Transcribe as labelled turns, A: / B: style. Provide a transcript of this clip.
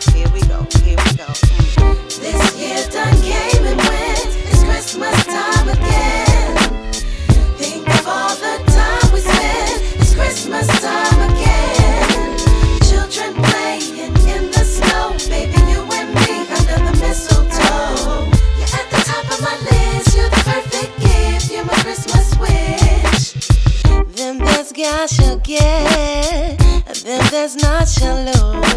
A: Here we go. This year done came and went. It's Christmas time again. Think of all the time we spent. It's Christmas time again. Children playing in the snow. Baby, you and me under the mistletoe. You're at the top of my list. You're the perfect gift. You're my Christmas wish. Them best guys shall get, them that's not shall lose.